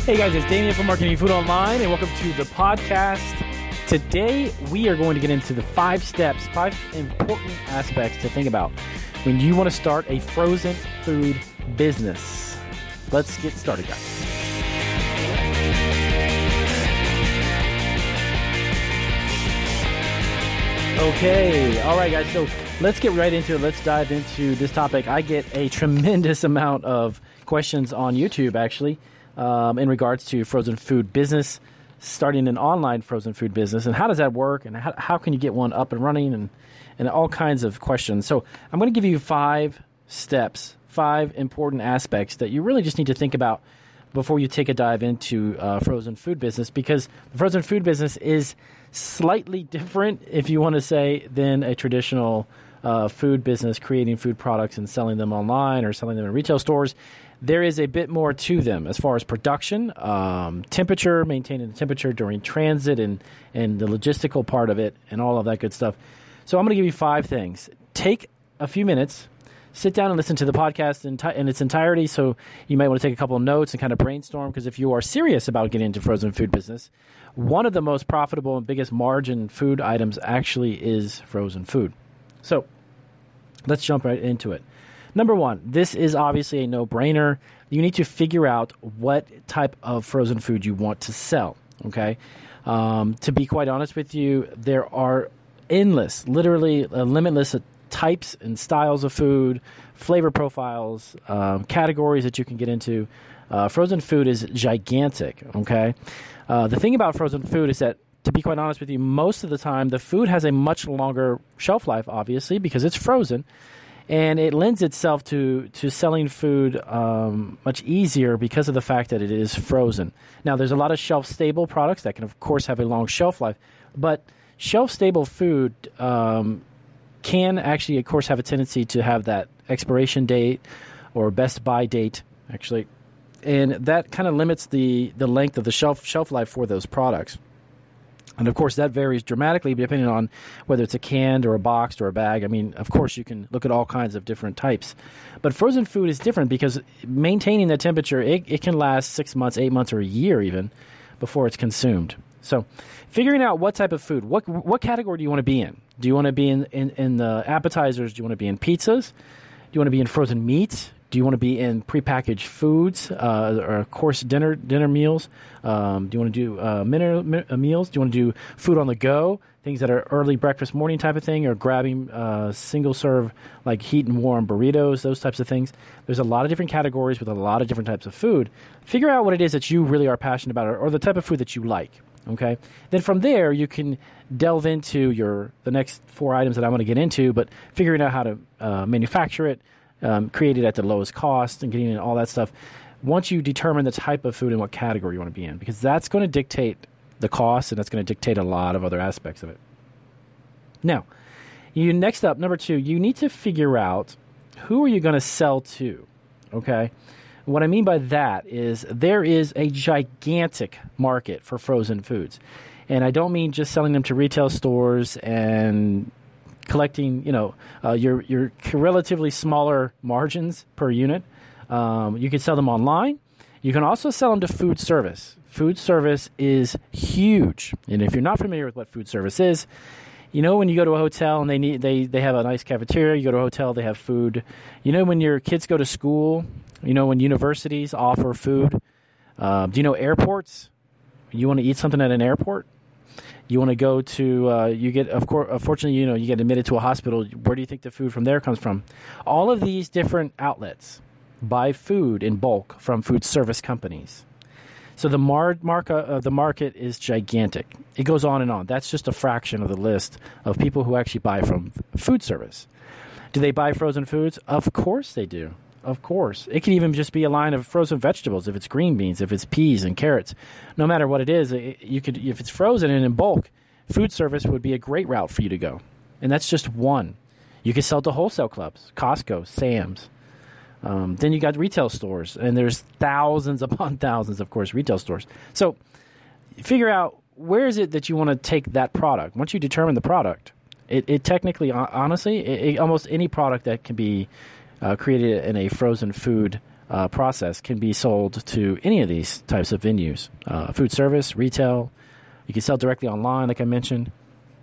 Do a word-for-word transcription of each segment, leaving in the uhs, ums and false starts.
Hey guys, it's Damien from Marketing Food Online, and welcome to the podcast. Today, we are going to get into the five steps, five important aspects to think about when you want to start a frozen food business. Let's get started, guys. Okay, all right, guys, so let's get right into it. Let's dive into this topic. I get a tremendous amount of questions on YouTube, actually, um, in regards to frozen food business, starting an online frozen food business, and how does that work, and how, how can you get one up and running, and, and all kinds of questions. So I'm going to give you five steps, five important aspects that you really just need to think about before you take a dive into uh, frozen food business, because the frozen food business is slightly different, if you want to say, than a traditional uh, food business, creating food products and selling them online or selling them in retail stores. There is a bit more to them as far as production, um, temperature, maintaining the temperature during transit, and, and the logistical part of it, and all of that good stuff. So I'm going to give you five things. Take a few minutes, sit down and listen to the podcast in, t- in its entirety. So you might want to take a couple of notes and kind of brainstorm, because if you are serious about getting into frozen food business, one of the most profitable and biggest margin food items actually is frozen food. So let's jump right into it. Number one, this is obviously a no-brainer. You need to figure out what type of frozen food you want to sell, okay? Um, to be quite honest with you, there are endless, literally uh, limitless types and styles of food, flavor profiles, um, categories that you can get into. Uh, frozen food is gigantic, okay? Uh, the thing about frozen food is that, to be quite honest with you, most of the time the food has a much longer shelf life, obviously, because it's frozen, and it lends itself to, to selling food um, much easier because of the fact that it is frozen. Now, there's a lot of shelf-stable products that can, of course, have a long shelf life, but shelf-stable food um, can actually, of course, have a tendency to have that expiration date or best buy date, actually, and that kind of limits the, the length of the shelf shelf life for those products. And, of course, that varies dramatically depending on whether it's a canned or a boxed or a bag. I mean, of course, you can look at all kinds of different types. But frozen food is different because maintaining the temperature, it, it can last six months, eight months, or a year even before it's consumed. So figuring out what type of food, what what category do you want to be in? Do you want to be in, in, in the appetizers? Do you want to be in pizzas? Do you want to be in frozen meats? Do you want to be in prepackaged foods uh, or course dinner dinner meals? Um, do you want to do uh, minute, minute, uh, meals? Do you want to do food on the go, things that are early breakfast, morning type of thing, or grabbing uh, single serve like heat and warm burritos, those types of things? There's a lot of different categories with a lot of different types of food. Figure out what it is that you really are passionate about, or, or the type of food that you like. Okay. Then from there, you can delve into your the next four items that I want to get into, but figuring out how to uh, manufacture it. Um, create it at the lowest cost and getting in all that stuff. Once you determine the type of food and what category you want to be in, because that's going to dictate the cost and that's going to dictate a lot of other aspects of it. Now, you next up, number two, you need to figure out who are you going to sell to, okay? What I mean by that is there is a gigantic market for frozen foods. And I don't mean just selling them to retail stores and collecting, you know, uh, your your relatively smaller margins per unit. Um, you can sell them online. You can also sell them to food service. Food service is huge. And if you're not familiar with what food service is, you know when you go to a hotel and they need they, they have a nice cafeteria, you go to a hotel, they have food. You know when your kids go to school, you know when universities offer food. Uh, do you know airports? You want to eat something at an airport? You want to go to, uh, you get, of course, unfortunately, you know, you get admitted to a hospital. Where do you think the food from there comes from? All of these different outlets buy food in bulk from food service companies. So the mar- mark, uh, the market is gigantic. It goes on and on. That's just a fraction of the list of people who actually buy from food service. Do they buy frozen foods? Of course they do. Of course. It could even just be a line of frozen vegetables, if it's green beans, if it's peas and carrots. No matter what it is, it, you could if it's frozen and in bulk, food service would be a great route for you to go. And that's just one. You can sell to wholesale clubs, Costco, Sam's. Um, then you got retail stores, and there's thousands upon thousands, of course, retail stores. So figure out where is it that you want to take that product. Once you determine the product, it, it technically, honestly, it, it, almost any product that can be Uh, created in a frozen food uh, process can be sold to any of these types of venues. Uh, food service, retail. You can sell directly online, like I mentioned.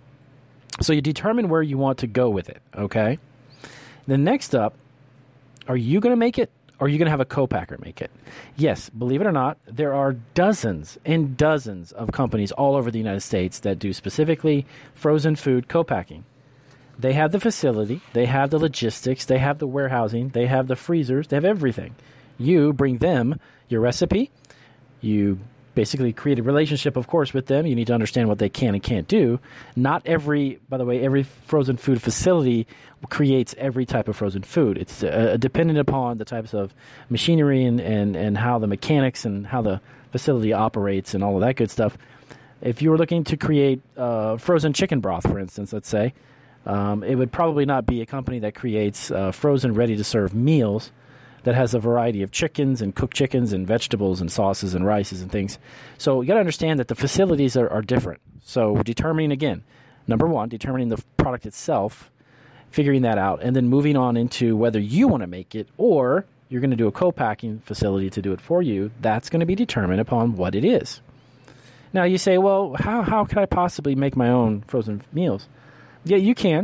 So you determine where you want to go with it, okay? Then next up, are you going to make it, or are you going to have a co-packer make it? Yes, believe it or not, there are dozens and dozens of companies all over the United States that do specifically frozen food co-packing. They have the facility, they have the logistics, they have the warehousing, they have the freezers, they have everything. You bring them your recipe, you basically create a relationship, of course, with them. You need to understand what they can and can't do. Not every, by the way, every frozen food facility creates every type of frozen food. It's uh, dependent upon the types of machinery and, and, and how the mechanics and how the facility operates and all of that good stuff. If you were looking to create uh, frozen chicken broth, for instance, let's say, um, it would probably not be a company that creates uh, frozen, ready-to-serve meals that has a variety of chickens and cooked chickens and vegetables and sauces and rices and things. So you got to understand that the facilities are, are different. So determining, again, number one, determining the product itself, figuring that out, and then moving on into whether you want to make it or you're going to do a co-packing facility to do it for you. That's going to be determined upon what it is. Now you say, well, how, how could I possibly make my own frozen meals? Yeah, you can.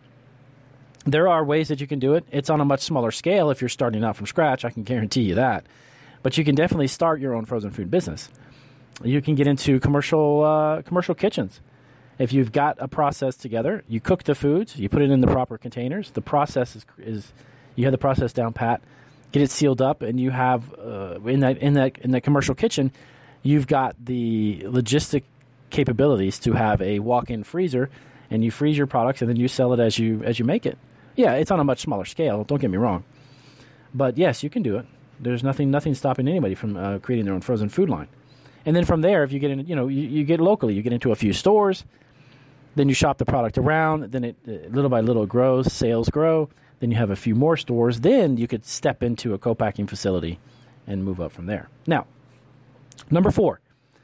There are ways that you can do it. It's on a much smaller scale if you're starting out from scratch. I can guarantee you that. But you can definitely start your own frozen food business. You can get into commercial uh, commercial kitchens. If you've got a process together, you cook the foods, you put it in the proper containers. The process is, is you have the process down pat, get it sealed up, and you have uh, in that in that in that commercial kitchen, you've got the logistic capabilities to have a walk-in freezer, and you freeze your products, and then you sell it as you as you make it. Yeah, it's on a much smaller scale. Don't get me wrong, but yes, you can do it. There's nothing nothing stopping anybody from uh, creating their own frozen food line. And then from there, if you get in, you know, you, you get locally, you get into a few stores, then you shop the product around. Then it uh, little by little grows, sales grow. Then you have a few more stores. Then you could step into a co-packing facility and move up from there. Now, number four,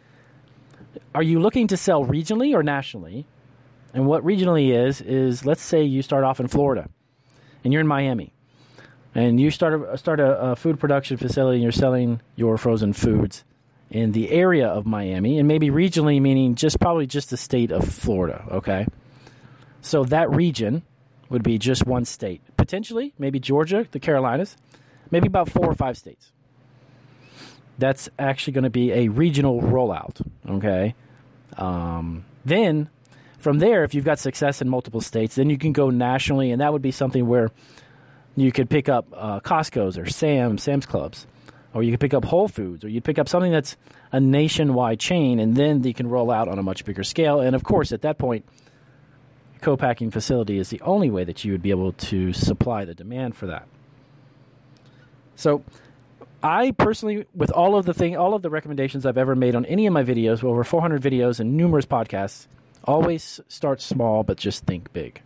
are you looking to sell regionally or nationally? And what regionally is is, let's say you start off in Florida, and you're in Miami, and you start a, start a, a food production facility, and you're selling your frozen foods in the area of Miami, and maybe regionally, meaning just probably just the state of Florida, okay? So that region would be just one state. Potentially, maybe Georgia, the Carolinas, maybe about four or five states. That's actually going to be a regional rollout, okay? Um, then, from there, if you've got success in multiple states, then you can go nationally, and that would be something where you could pick up uh, Costco's or Sam's, Sam's Clubs, or you could pick up Whole Foods, or you pick up something that's a nationwide chain, and then you can roll out on a much bigger scale. And, of course, at that point, co-packing facility is the only way that you would be able to supply the demand for that. So I personally, with all of the thing, all of the recommendations I've ever made on any of my videos, over four hundred videos and numerous podcasts, always start small, but just think big.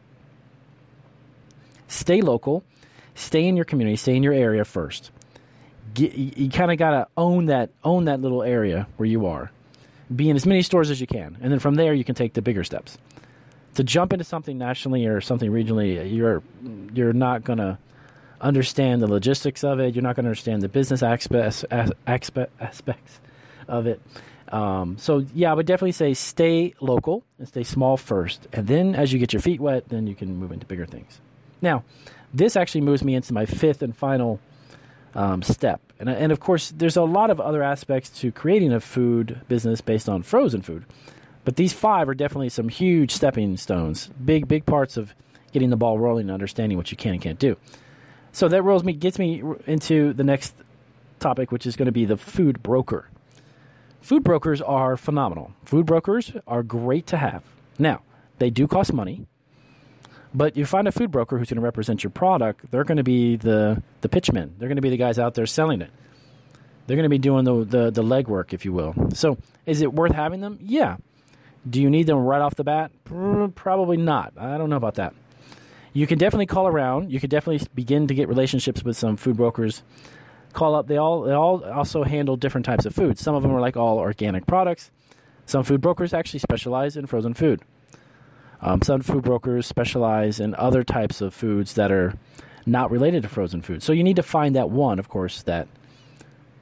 Stay local. Stay in your community. Stay in your area first. Get, you you kind of got to own that own that little area where you are. Be in as many stores as you can. And then from there, you can take the bigger steps. To jump into something nationally or something regionally, you're you're not going to understand the logistics of it. You're not going to understand the business aspects, aspects of it. Um, so, yeah, I would definitely say stay local and stay small first. And then as you get your feet wet, then you can move into bigger things. Now, this actually moves me into my fifth and final um, step. And, and, of course, there's a lot of other aspects to creating a food business based on frozen food. But these five are definitely some huge stepping stones, big, big parts of getting the ball rolling and understanding what you can and can't do. So that rolls me, gets me into the next topic, which is going to be the food broker. Food brokers are phenomenal. Food brokers are great to have. Now, they do cost money, but you find a food broker who's going to represent your product, they're going to be the, the pitchmen. They're going to be the guys out there selling it. They're going to be doing the, the, the legwork, if you will. So is it worth having them? Yeah. Do you need them right off the bat? Probably not. I don't know about that. You can definitely call around. You can definitely begin to get relationships with some food brokers. Call up. They all they all also handle different types of foods. Some of them are like all organic products. Some food brokers actually specialize in frozen food. Um, some food brokers specialize in other types of foods that are not related to frozen food. So you need to find that one, of course, that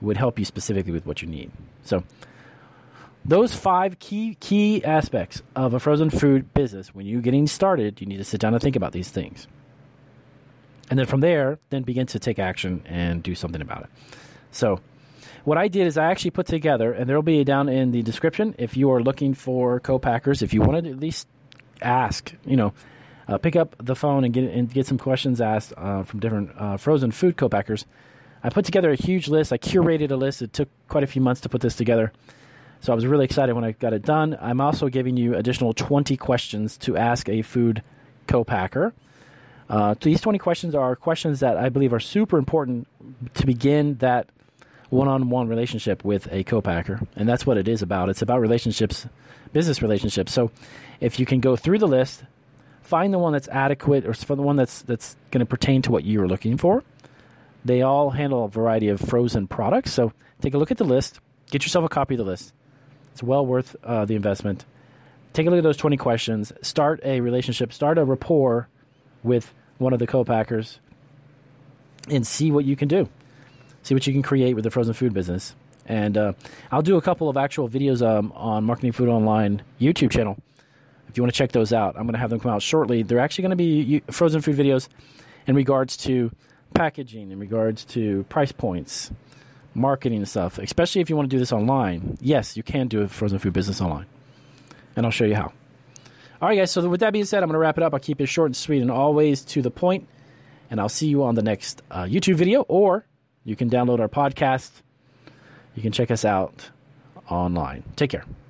would help you specifically with what you need. So those five key key aspects of a frozen food business, when you're getting started, you need to sit down and think about these things. And then from there, then begin to take action and do something about it. So what I did is I actually put together, and there will be down in the description, if you are looking for co-packers, if you want to at least ask, you know, uh, pick up the phone and get and get some questions asked uh, from different uh, frozen food co-packers. I put together a huge list. I curated a list. It took quite a few months to put this together. So I was really excited when I got it done. I'm also giving you additional twenty questions to ask a food co-packer. Uh, these twenty questions are questions that I believe are super important to begin that one-on-one relationship with a co-packer. And that's what it is about. It's about relationships, business relationships. So if you can go through the list, find the one that's adequate or for the one that's that's going to pertain to what you're looking for. They all handle a variety of frozen products. So take a look at the list. Get yourself a copy of the list. It's well worth uh, the investment. Take a look at those twenty questions. Start a relationship. Start a rapport with one of the co-packers and see what you can do. See what you can create with the frozen food business. And uh, I'll do a couple of actual videos um, on Marketing Food Online YouTube channel. If you want to check those out, I'm going to have them come out shortly. They're actually going to be frozen food videos in regards to packaging, in regards to price points, marketing and stuff, especially if you want to do this online. Yes, you can do a frozen food business online. And I'll show you how. All right, guys. So with that being said, I'm going to wrap it up. I'll keep it short and sweet and always to the point. And I'll see you on the next uh, YouTube video, or you can download our podcast. You can check us out online. Take care.